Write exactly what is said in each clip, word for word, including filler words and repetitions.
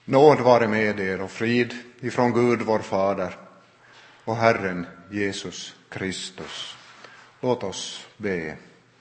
Nåd vare med er och frid ifrån Gud vår Fader och Herren Jesus Kristus. Låt oss be.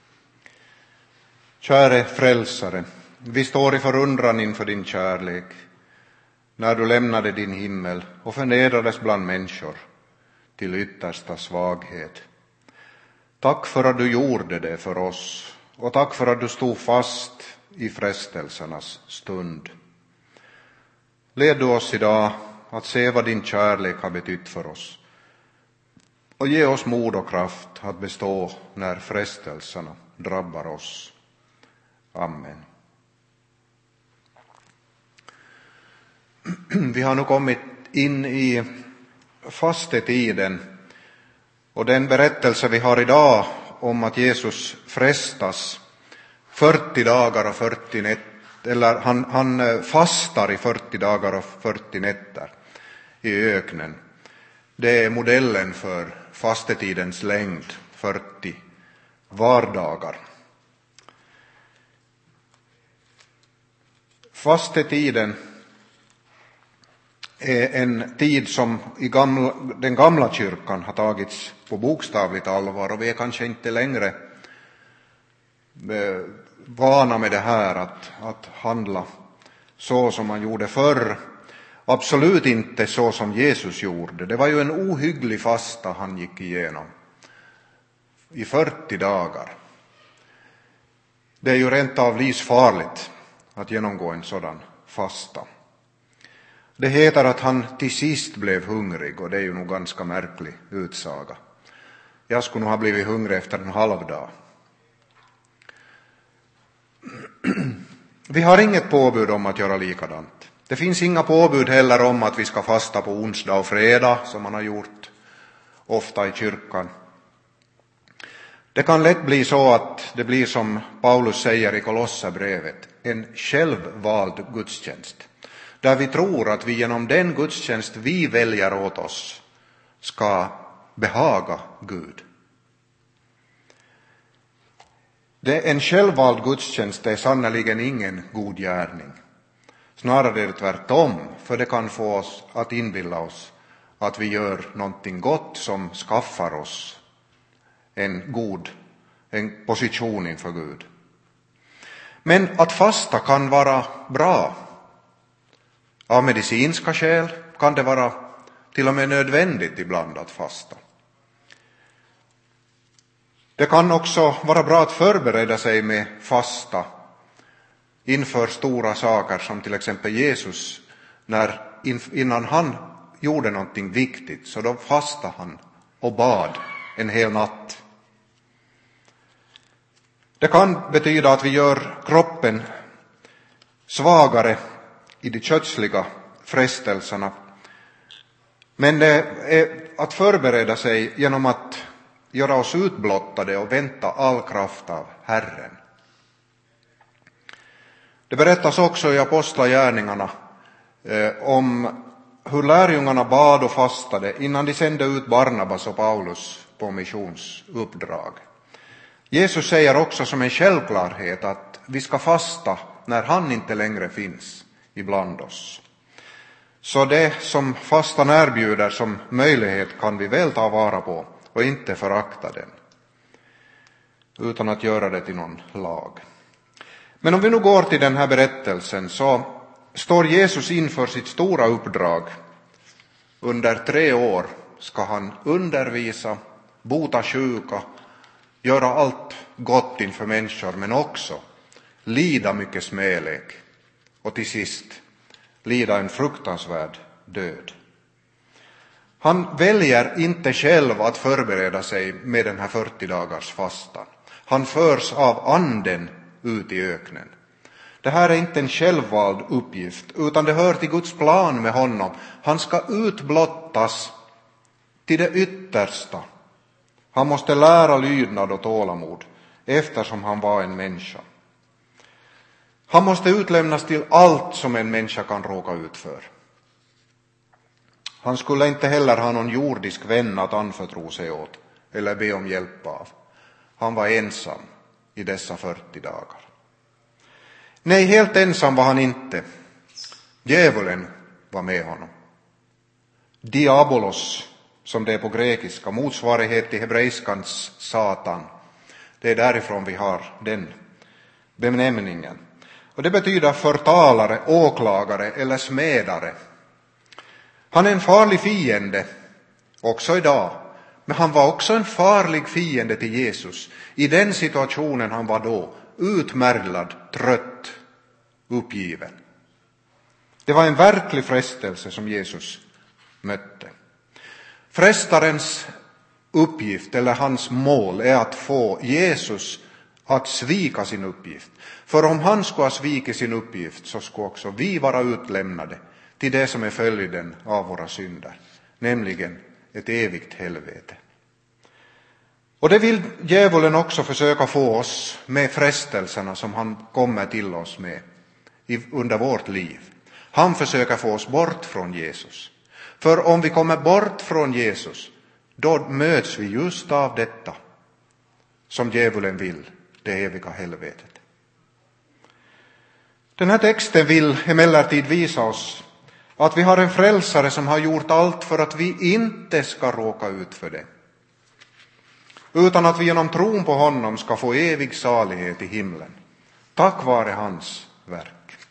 Käre frälsare, vi står i förundran inför din kärlek när du lämnade din himmel och förnedrades bland människor till yttersta svaghet. Tack för att du gjorde det för oss och tack för att du stod fast i frestelsernas stund. Led du oss idag att se vad din kärlek har betytt för oss och ge oss mod och kraft att bestå när frestelserna drabbar oss. Amen. Vi har nu kommit in i fastetiden, och den berättelse vi har idag om att Jesus frestas fyrtio dagar och fyrtio nätter, eller han, han fastar i fyrtio dagar och fyrtio nätter i öknen. Det är modellen för fastetidens längd, fyrtio vardagar. Fastetiden är en tid som i gamla, den gamla kyrkan har tagits på bokstavligt allvar, och vi är kanske inte längre vana med det här att, att handla så som man gjorde förr. Absolut inte så som Jesus gjorde. Det var ju en ohygglig fasta han gick igenom i fyrtio dagar. Det är ju rent av livsfarligt att genomgå en sådan fasta. Det heter att han till sist blev hungrig, och det är ju nog ganska märklig utsaga. Jag skulle nog ha blivit hungrig efter en halv dag. Vi har inget påbud om att göra likadant. Det finns inga påbud heller om att vi ska fasta på onsdag och fredag, som man har gjort ofta i kyrkan. Det kan lätt bli så att det blir som Paulus säger i Kolosserbrevet, en självvald gudstjänst, där vi tror att vi genom den gudstjänst vi väljer åt oss ska behaga Gud. Det en självvald gudstjänst är sannoliken ingen god gärning. Snarare är det tvärtom, för det kan få oss att inbilla oss att vi gör någonting gott som skaffar oss en god en position inför Gud. Men att fasta kan vara bra. Av medicinska skäl kan det vara till och med nödvändigt ibland att fasta. Det kan också vara bra att förbereda sig med fasta inför stora saker, som till exempel Jesus, när innan han gjorde någonting viktigt så då fastade han och bad en hel natt. Det kan betyda att vi gör kroppen svagare i de kötsliga frestelserna, men det är att förbereda sig genom att göra oss utblottade och vänta all kraft av Herren. Det berättas också i apostlagärningarna eh, om hur lärjungarna bad och fastade innan de sände ut Barnabas och Paulus på missionsuppdrag. Jesus säger också som en självklarhet att vi ska fasta när han inte längre finns ibland oss. Så det som fastan erbjuder som möjlighet kan vi väl ta vara på och inte förakta den, utan att göra det till någon lag. Men om vi nu går till den här berättelsen, så står Jesus inför sitt stora uppdrag. Under tre år ska han undervisa, bota sjuka, göra allt gott inför människor, men också lida mycket smälek och till sist lida en fruktansvärd död. Han väljer inte själv att förbereda sig med den här fyrtio dagars fastan. Han förs av anden ut i öknen. Det här är inte en självvald uppgift, utan det hör till Guds plan med honom. Han ska utblottas till det yttersta. Han måste lära lydnad och tålamod, eftersom han var en människa. Han måste utlämnas till allt som en människa kan råka ut för. Han skulle inte heller ha någon jordisk vän att anförtro sig åt eller be om hjälp av. Han var ensam i dessa fyrtio dagar. Nej, helt ensam var han inte. Djävulen var med honom. Diabolos, som det är på grekiska, motsvarighet till hebreiskans Satan. Det är därifrån vi har den benämningen. Och det betyder förtalare, åklagare eller smedare. Han är en farlig fiende också idag. Men han var också en farlig fiende till Jesus. I den situationen han var då, utmärglad, trött, uppgiven. Det var en verklig frestelse som Jesus mötte. Frestarens uppgift eller hans mål är att få Jesus att svika sin uppgift. För om han skulle ha svikit sin uppgift så skulle också vi vara utlämnade till det som är följden av våra synder, nämligen ett evigt helvete. Och det vill djävulen också försöka få oss med frestelserna som han kommer till oss med under vårt liv. Han försöker få oss bort från Jesus. För om vi kommer bort från Jesus, då möts vi just av detta som djävulen vill, det eviga helvetet. Den här texten vill emellertid visa oss att vi har en frälsare som har gjort allt för att vi inte ska råka ut för det. Utan att vi genom tron på honom ska få evig salighet i himlen, tack vare hans verk.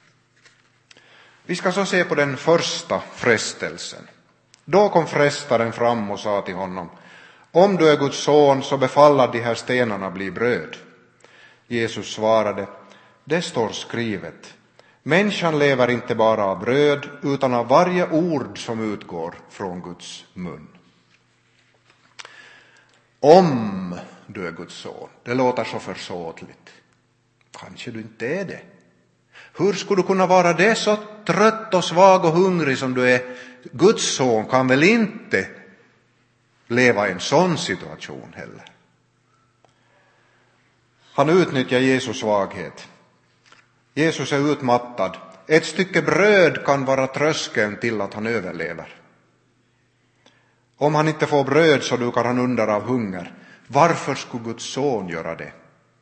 Vi ska så se på den första frestelsen. Då kom frestaren fram och sa till honom: om du är Guds son, så befalla de här stenarna bli bröd. Jesus svarade: det står skrivet, människan lever inte bara av bröd utan av varje ord som utgår från Guds mun. Om du är Guds son, det låter så försåtligt. Kanske du inte är det. Hur skulle du kunna vara det, så trött och svag och hungrig som du är? Guds son kan väl inte leva i en sån situation heller. Han utnyttjar Jesus svaghet. Jesus är utmattad. Ett stycke bröd kan vara tröskeln till att han överlever. Om han inte får bröd så dukar han under av hunger. Varför skulle Guds son göra det?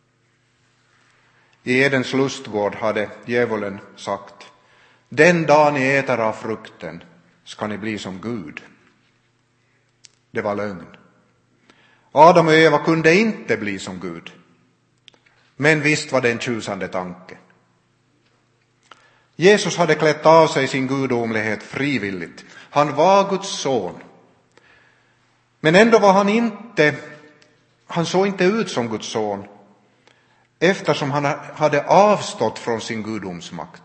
I Edens lustgård hade djävulen sagt: den dag ni äter av frukten ska ni bli som Gud. Det var lögn. Adam och Eva kunde inte bli som Gud. Men visst var det en tjusande tanke. Jesus hade klätt av sig sin gudomlighet frivilligt. Han var Guds son. Men ändå var han inte, han såg inte ut som Guds son, eftersom han hade avstått från sin gudomsmakt.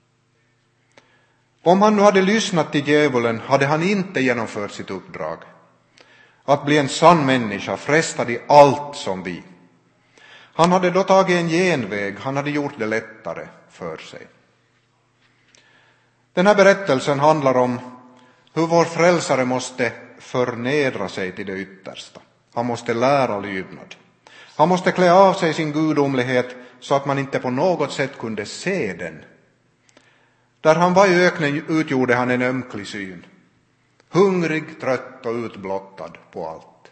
Om han nu hade lyssnat till djävulen hade han inte genomfört sitt uppdrag. Att bli en sann människa, frestad i allt som vi. Han hade då tagit en genväg, han hade gjort det lättare för sig. Den här berättelsen handlar om hur vår frälsare måste förnedra sig till det yttersta. Han måste lära lydnad. Han måste klä av sig sin gudomlighet så att man inte på något sätt kunde se den. Där han var i öknen utgjorde han en ömklig syn. Hungrig, trött och utblottad på allt.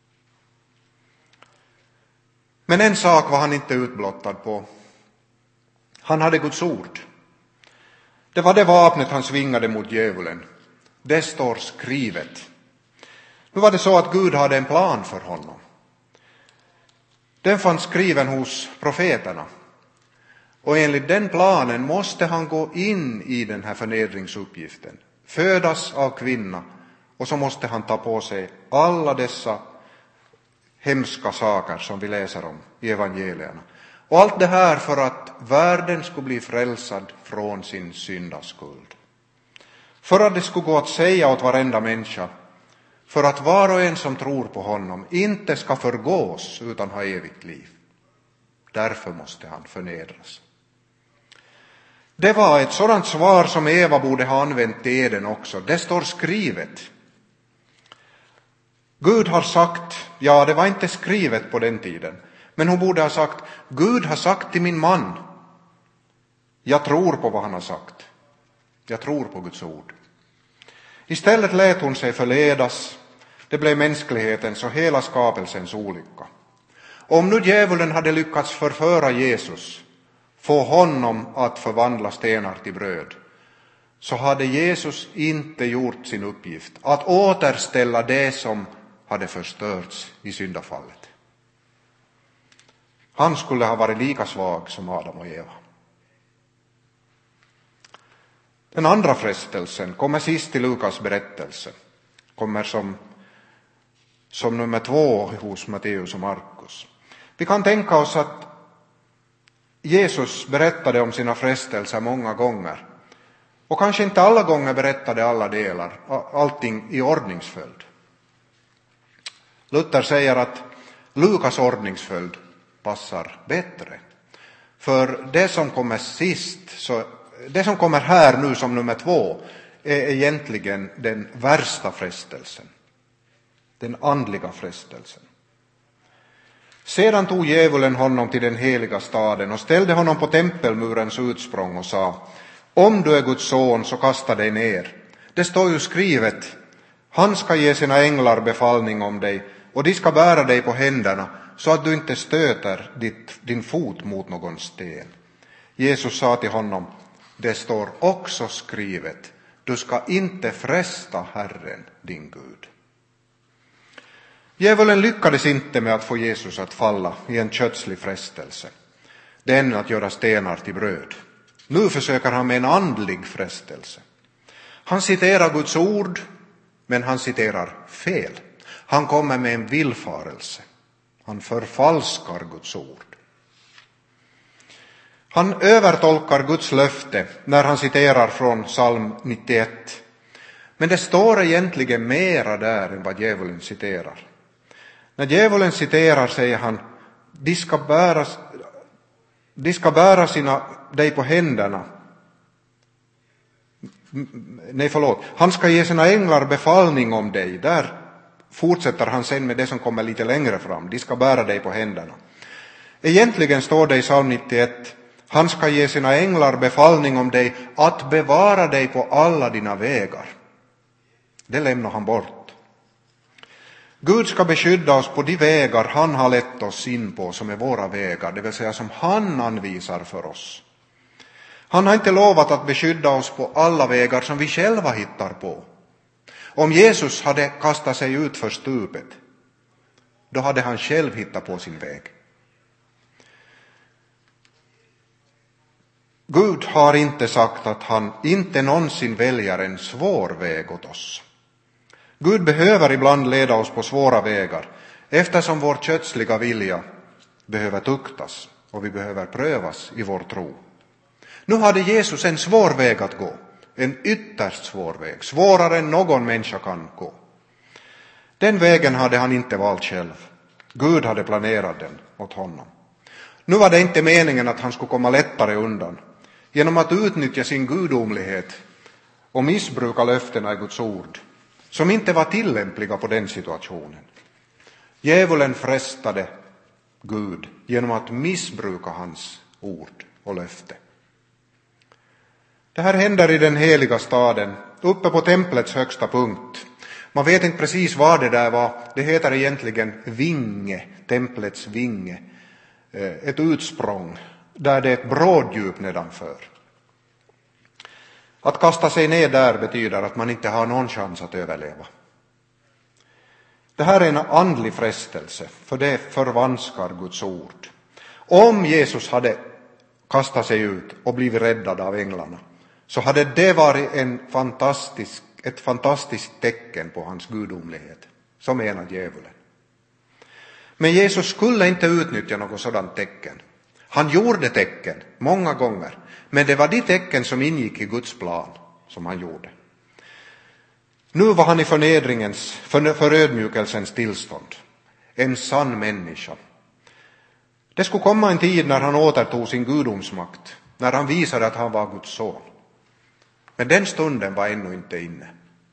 Men en sak var han inte utblottad på. Han hade Guds ord. Det var det vapnet han svingade mot djävulen. Det står skrivet. Nu var det så att Gud hade en plan för honom. Den fanns skriven hos profeterna. Och enligt den planen måste han gå in i den här förnedringsuppgiften. Födas av kvinna. Och så måste han ta på sig alla dessa hemska saker som vi läser om i evangelierna. Och allt det här för att världen skulle bli frälsad från sin syndaskuld. För att det skulle gå att säga åt varenda människa. För att var och en som tror på honom inte ska förgås utan ha evigt liv. Därför måste han förnedras. Det var ett sådant svar som Eva borde ha använt i Eden också. Det står skrivet. Gud har sagt, ja det var inte skrivet på den tiden. Men hon borde ha sagt, Gud har sagt till min man. Jag tror på vad han har sagt. Jag tror på Guds ord. Istället lät hon sig förledas. Det blev mänsklighetens och hela skapelsens olycka. Om nu djävulen hade lyckats förföra Jesus, få honom att förvandla stenar till bröd, så hade Jesus inte gjort sin uppgift att återställa det som hade förstörts i syndafallet. Han skulle ha varit lika svag som Adam och Eva. Den andra frestelsen kommer sist i Lukas berättelse. Kommer som, som nummer två hos Matteus och Markus. Vi kan tänka oss att Jesus berättade om sina frestelser många gånger. Och kanske inte alla gånger berättade alla delar, allting i ordningsföljd. Luther säger att Lukas ordningsföljd passar bättre. För det som kommer sist, så det som kommer här nu som nummer två, är egentligen den värsta frestelsen. Den andliga frestelsen. Sedan tog djävulen honom till den heliga staden och ställde honom på tempelmurens utsprång och sa: om du är Guds son, så kasta dig ner. Det står ju skrivet: han ska ge sina änglar befallning om dig, och de ska bära dig på händerna, så att du inte stöter ditt, din fot mot någon sten. Jesus sa till honom: det står också skrivet: du ska inte fresta Herren din Gud. Djävulen lyckades inte med att få Jesus att falla i en kötslig frestelse. Den att göra stenar till bröd. Nu försöker han med en andlig frestelse. Han citerar Guds ord, men han citerar fel. Han kommer med en villfarelse. Han förfalskar Guds ord. Han övertolkar Guds löfte när han citerar från psalm nittioett. Men det står egentligen mera där än vad djävulen citerar. När djävulen citerar säger han: de ska bära, de ska bära sina, dig på händerna. Nej, förlåt. Han ska ge sina änglar befallning om dig. Där fortsätter han sen med det som kommer lite längre fram. De ska bära dig på händerna. Egentligen står det i psalm nittioett: han ska ge sina änglar befallning om dig att bevara dig på alla dina vägar. Det lämnar han bort. Gud ska beskydda oss på de vägar han har lett oss in på, som är våra vägar, det vill säga som han anvisar för oss. Han har inte lovat att beskydda oss på alla vägar som vi själva hittar på. Om Jesus hade kastat sig ut för stupet, då hade han själv hittat på sin väg. Gud har inte sagt att han inte någonsin väljer en svår väg åt oss. Gud behöver ibland leda oss på svåra vägar, eftersom vår kötsliga vilja behöver tuktas och vi behöver prövas i vår tro. Nu hade Jesus en svår väg att gå, en ytterst svår väg, svårare än någon människa kan gå. Den vägen hade han inte valt själv. Gud hade planerat den åt honom. Nu var det inte meningen att han skulle komma lättare undan genom att utnyttja sin gudomlighet och missbruka löftena i Guds ord, som inte var tillämpliga på den situationen. Djävulen frestade Gud genom att missbruka hans ord och löfte. Det här händer i den heliga staden, uppe på templets högsta punkt. Man vet inte precis vad det där var. Det heter egentligen vinge, templets vinge. Ett utsprång där det är ett bråddjup nedanför. Att kasta sig ner där betyder att man inte har någon chans att överleva. Det här är en andlig frestelse, för det förvanskar Guds ord. Om Jesus hade kastat sig ut och blivit räddad av änglarna, så hade det varit en fantastisk, ett fantastiskt tecken på hans gudomlighet, som menar djävulen. Men Jesus skulle inte utnyttja något sådant tecken. Han gjorde tecken många gånger, men det var de tecken som ingick i Guds plan som han gjorde. Nu var han i förnedringens, för, förödmjukelsens tillstånd, en sann människa. Det skulle komma en tid när han återtog sin gudomsmakt, när han visade att han var Guds son. Men den stunden var ännu inte inne.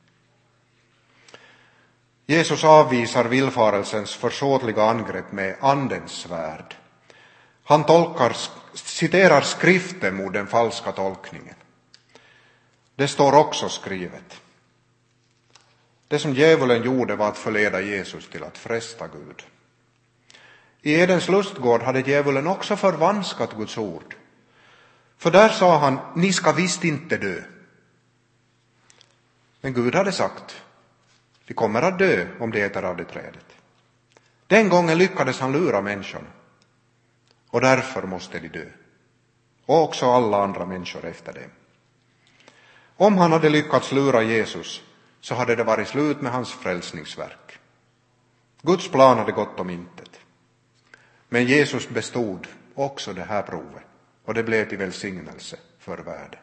Jesus avvisar villfarelsens försåtliga angrepp med andens svärd. Han tolkar, citerar skriften mot den falska tolkningen. Det står också skrivet. Det som djävulen gjorde var att förleda Jesus till att fresta Gud. I Edens lustgård hade djävulen också förvanskat Guds ord. För där sa han: ni ska visst inte dö. Men Gud hade sagt, de kommer att dö om de äter av det trädet. Den gången lyckades han lura människorna. Och därför måste de dö. Och också alla andra människor efter det. Om han hade lyckats lura Jesus så hade det varit slut med hans frälsningsverk. Guds plan hade gått om intet. Men Jesus bestod också det här provet. Och det blev till välsignelse för världen.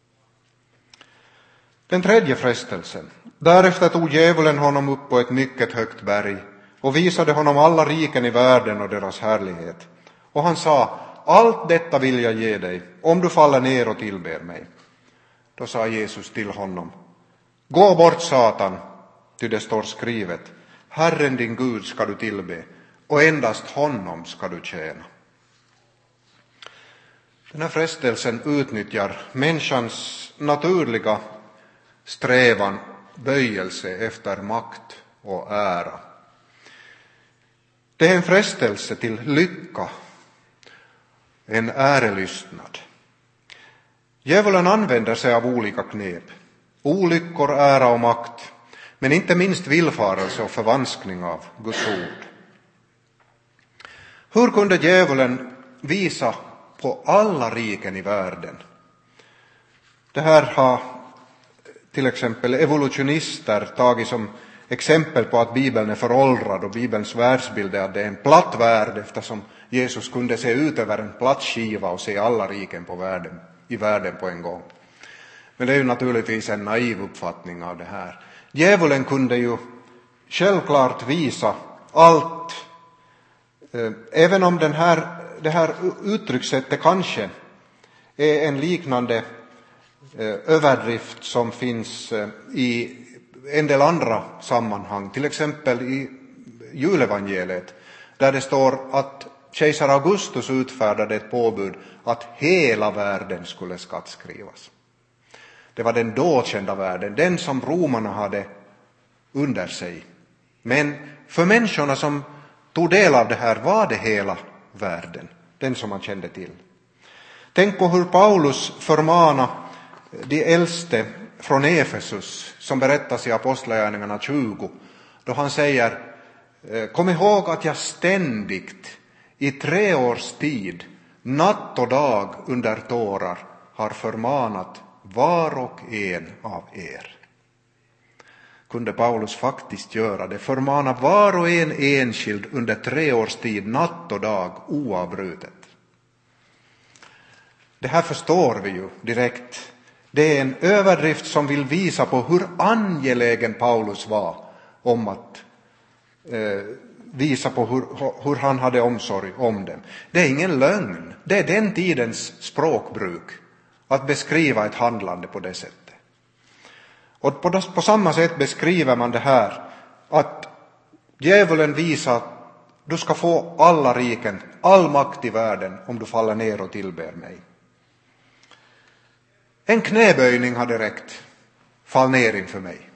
Den tredje frestelsen. Därefter tog djävulen honom upp på ett mycket högt berg och visade honom alla riken i världen och deras härlighet. Och han sa, allt detta vill jag ge dig om du faller ner och tillber mig. Då sa Jesus till honom, gå bort Satan, ty det står skrivet, Herren din Gud ska du tillbe och endast honom ska du tjäna. Den här frestelsen utnyttjar människans naturliga strävan, böjelse efter makt och ära. Det är en frestelse till lycka, en ärelystnad. Djävulen använder sig av olika knep, olyckor, ära och makt, men inte minst villfarelse och förvanskning av Guds ord. Hur kunde djävulen visa på alla riken i världen? Det här har till exempel evolutionister tagit som exempel på att Bibeln är föråldrad och Bibelns världsbild är att det är en platt värld, eftersom Jesus kunde se ut över en platt skiva och se alla riken på världen, i världen på en gång. Men det är ju naturligtvis en naiv uppfattning av det här. Djävulen kunde ju självklart visa allt, även om den här, det här uttryckssättet kanske är en liknande överdrift som finns i en del andra sammanhang, till exempel i julevangeliet, där det står att kejsar Augustus utfärdade ett påbud att hela världen skulle skattskrivas. Det var den då kända världen, den som romarna hade under sig. Men för människorna som tog del av det här var det hela världen, den som man kände till. Tänk på hur Paulus förmanar de äldste från Efesus, som berättas i Apostlagärningarna tjugo, då han säger, kom ihåg att jag ständigt i tre års tid, natt och dag under tårar, har förmanat var och en av er. Kunde Paulus faktiskt göra det, förmana var och en enskild under tre års tid, natt och dag, oavbrutet. Det här förstår vi ju direkt. Det är en överdrift som vill visa på hur angelägen Paulus var om att eh, visa på hur, hur han hade omsorg om dem. Det är ingen lögn. Det är den tidens språkbruk att beskriva ett handlande på det sättet. Och på, på samma sätt beskriver man det här, att djävulen visar att du ska få alla riken, all makt i världen om du faller ner och tillber mig. En knäböjning hade räckt. Fall ner inför mig.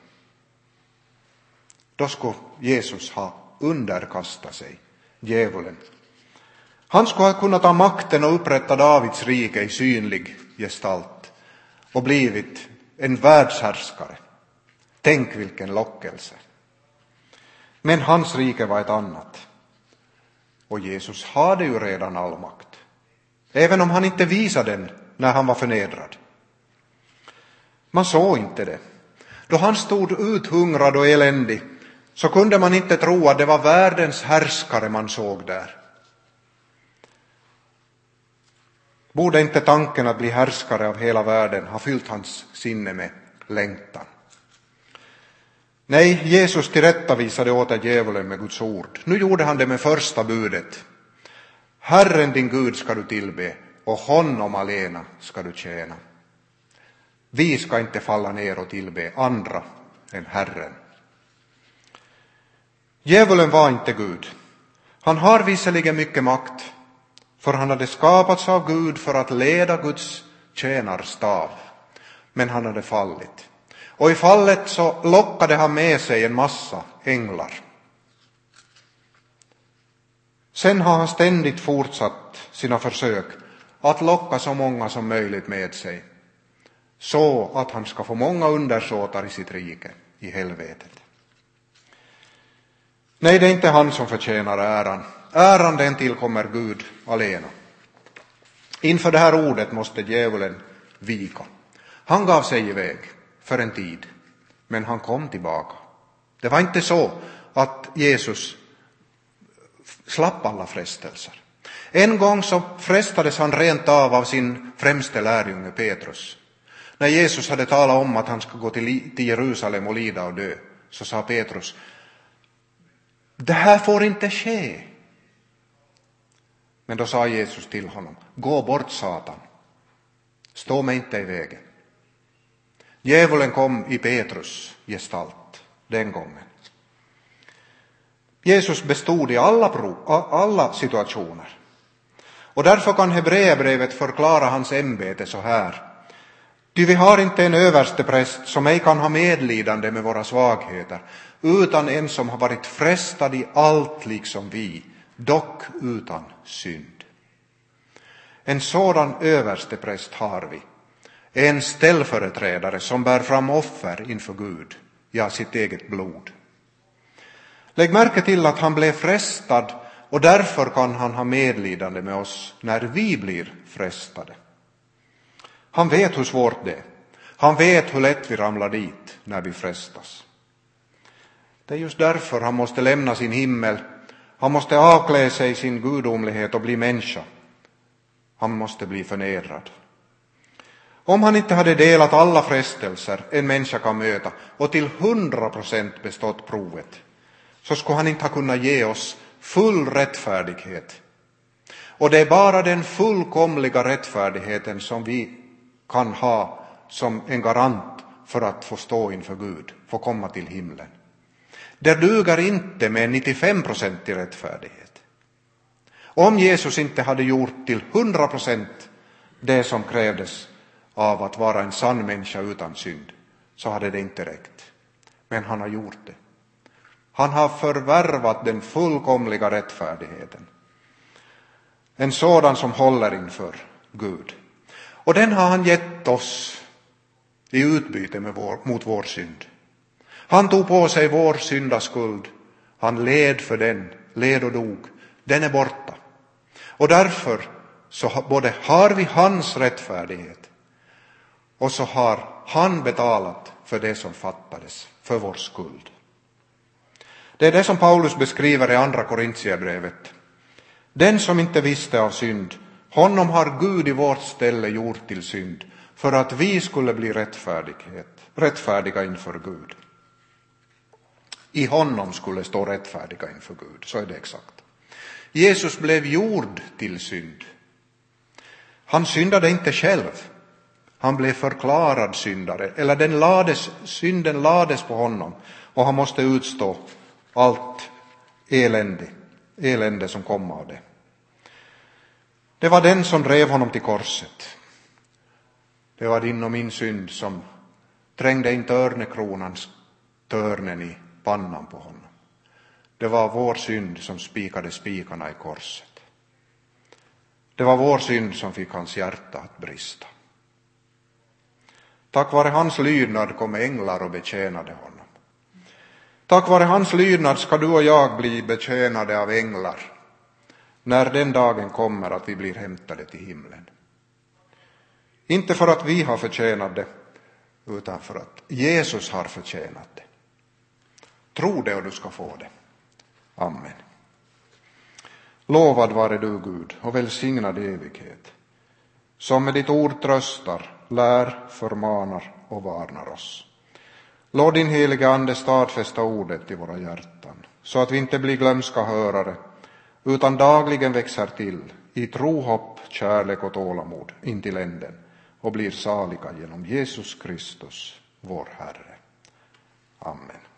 Då skulle Jesus ha underkastat sig djävulen. Han skulle ha kunnat ta makten och upprätta Davids rike i synlig gestalt och blivit en världshärskare. Tänk vilken lockelse. Men hans rike var ett annat. Och Jesus hade ju redan all makt. Även om han inte visade den när han var förnedrad. Man såg inte det. Då han stod uthungrad och eländig så kunde man inte tro att det var världens härskare man såg där. Borde inte tanken att bli härskare av hela världen ha fyllt hans sinne med längtan? Nej, Jesus tillrättavisade åt djävulen med Guds ord. Nu gjorde han det med första budet. Herren din Gud ska du tillbe och honom alena ska du tjäna. Vi ska inte falla ner och tillbe andra än Herren. Djävulen var inte Gud. Han har visserligen mycket makt, för han hade skapats av Gud för att leda Guds tjänarstav. Men han hade fallit. Och i fallet så lockade han med sig en massa änglar. Sen har han ständigt fortsatt sina försök att locka så många som möjligt med sig. så att han ska få många undersåtar i sitt rike, i helvetet. Nej, det är inte han som förtjänar äran. Äran den tillkommer Gud alena. Inför det här ordet måste djävulen vika. Han gav sig iväg för en tid, men han kom tillbaka. Det var inte så att Jesus slapp alla frestelser. En gång så frestades han rent av av sin främste lärjunge Petrus. När Jesus hade talat om att han ska gå till Jerusalem och lida och dö, så sa Petrus: det här får inte ske. Men då sa Jesus till honom: gå bort, Satan. Stå mig inte i vägen. Djävulen kom i Petrus gestalt den gången. Jesus bestod i alla, prov, alla situationer. Och därför kan Hebreerbrevet förklara hans ämbete så här: ty vi har inte en överste präst som ej kan ha medlidande med våra svagheter, utan en som har varit frestad i allt liksom vi, dock utan synd. En sådan överste präst har vi, en ställföreträdare som bär fram offer inför Gud, ja, sitt eget blod. Lägg märke till att han blev frestad, och därför kan han ha medlidande med oss när vi blir frestade. Han vet hur svårt det är. Han vet hur lätt vi ramlar dit när vi frestas. Det är just därför han måste lämna sin himmel. Han måste avklä sig sin gudomlighet och bli människa. Han måste bli förnedrad. Om han inte hade delat alla frestelser en människa kan möta och till hundra procent bestått provet, så skulle han inte ha kunnat ge oss full rättfärdighet. Och det är bara den fullkomliga rättfärdigheten som vi kan ha som en garant för att få stå inför Gud, få komma till himlen. Det duger inte med nittiofem procent i rättfärdighet. Om Jesus inte hade gjort till hundra procent det som krävdes av att vara en sann människa utan synd, så hade det inte räckt. Men han har gjort det. Han har förvärvat den fullkomliga rättfärdigheten. En sådan som håller inför Gud. Och den har han gett oss i utbyte med vår, mot vår synd. Han tog på sig vår syndaskuld. Han led för den, led och dog. Den är borta. Och därför så både har vi hans rättfärdighet, och så har han betalat för det som fattades, för vår skuld. Det är det som Paulus beskriver i andra Korintierbrevet. Den som inte visste av synd, honom har Gud i vårt ställe gjort till synd, för att vi skulle bli rättfärdighet, rättfärdiga inför Gud. I honom skulle stå rättfärdiga inför Gud, så är det exakt. Jesus blev gjord till synd. Han syndade inte själv. Han blev förklarad syndare, eller den lades, synden lades på honom, och han måste utstå allt elände, elände som kom av det. Det var den som drev honom till korset. Det var din och min synd som trängde in törnekronans törnen i pannan på honom. Det var vår synd som spikade spikarna i korset. Det var vår synd som fick hans hjärta att brista. Tack vare hans lydnad kom änglar och betjänade honom. Tack vare hans lydnad ska du och jag bli betjänade av änglar när den dagen kommer att vi blir hämtade till himlen. Inte för att vi har förtjänat det, utan för att Jesus har förtjänat det. Tro det och du ska få det. Amen. Lovad vare du, Gud, och välsignad i evighet, som med ditt ord tröstar, lär, förmanar och varnar oss. Låt din heliga ande stadfästa ordet i våra hjärtan, så att vi inte blir glömska hörare, utan dagligen växer till i tro, hopp, kärlek och tålamod in till änden, och blir saliga genom Jesus Kristus, vår Herre. Amen.